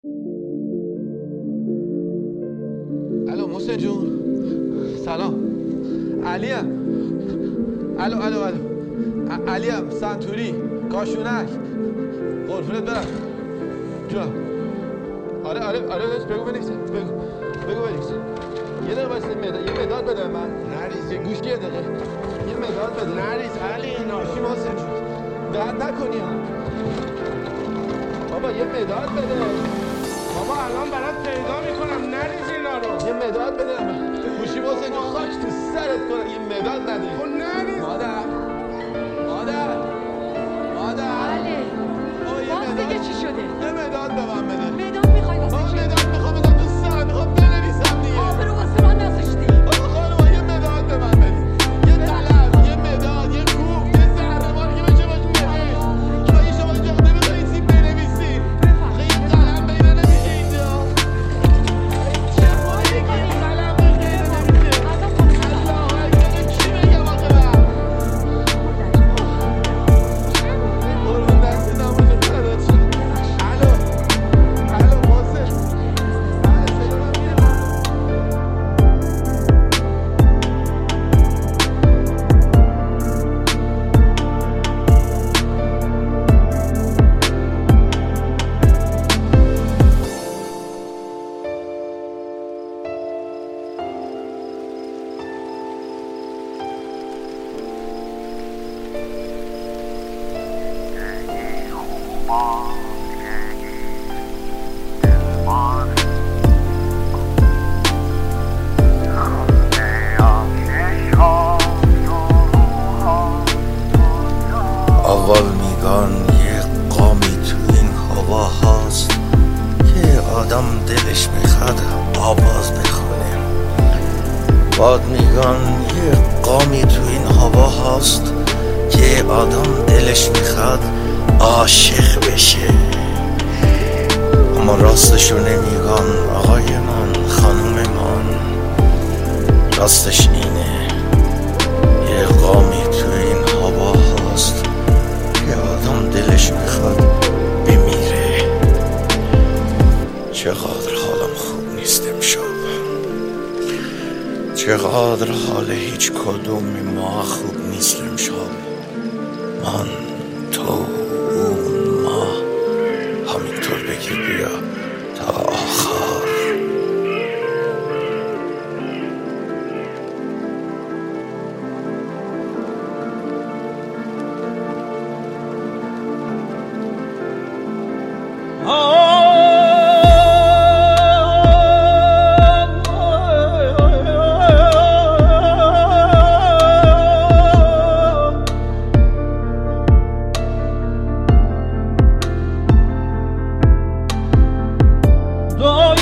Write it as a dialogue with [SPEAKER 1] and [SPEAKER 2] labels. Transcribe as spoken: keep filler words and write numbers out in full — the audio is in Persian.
[SPEAKER 1] الو محسن جون، سلام. علیم. الو الو الو علیم سنتوری کاشونک. قربونت برم. جا. آره آره آره بگو بنویسم. بگو بگو بنویسم. یه دقیقه واسه مداد، یه مداد بده من. نریز. گوش یه دقیقه. یه مداد بده. نریز علی ناشی محسن جون. درد نکنی ها. بابا یه مداد بده.
[SPEAKER 2] بابا الان برات پیدا میکنم، نریز اینا رو.
[SPEAKER 1] یه مداد بده من. گوشی محسن جون خاک تو سرت کنم. یه مداد نده.
[SPEAKER 2] خب نریز.
[SPEAKER 1] مادر. مادر. مادر.
[SPEAKER 3] بله. باز دیگه چی شده؟
[SPEAKER 1] یه مداد به من بده.
[SPEAKER 3] مداد میخوای واسه چی؟
[SPEAKER 1] مداد میخوام بذارم تو سر، میخوام بنویسم دیگه.
[SPEAKER 3] آبرو واسه من نذاشتی.
[SPEAKER 1] آقا خانم یه مداد به من بده. یه قلم، یه مداد، یه کوب، یه زهرماری که بشه باش نوشت. اگه شما جاده بخوایید بنویسی.
[SPEAKER 3] بفهم.
[SPEAKER 1] یه قلم بگیره نمیشه اینجا. چه بایی که یه قلم بگیره نمیشه.
[SPEAKER 3] ازم خواهد
[SPEAKER 1] الله اکبر، چی بگم آخه من؟ قربون دست نمونه فدات شم. الو الو محسن. بله صدا من میره.
[SPEAKER 4] اول میگن یه قامی تو این هوا هست که آدم دلش میخواد آواز بخونه. بعد میگن یه قامی تو این هوا هست که آدم دلش میخواد عاشق بشه. اما راستشو نمیگن آقای من، خانم من. راستش اینه یه قامی تو این هوا هست که آدم دلش میخواد بمیره. چقدر حالم خوب نیست امشب، چقدر حال هیچ کدوم ما خوب نیست امشب. من تو اون ما همینطور بگیر بیا تا آخر.
[SPEAKER 5] دو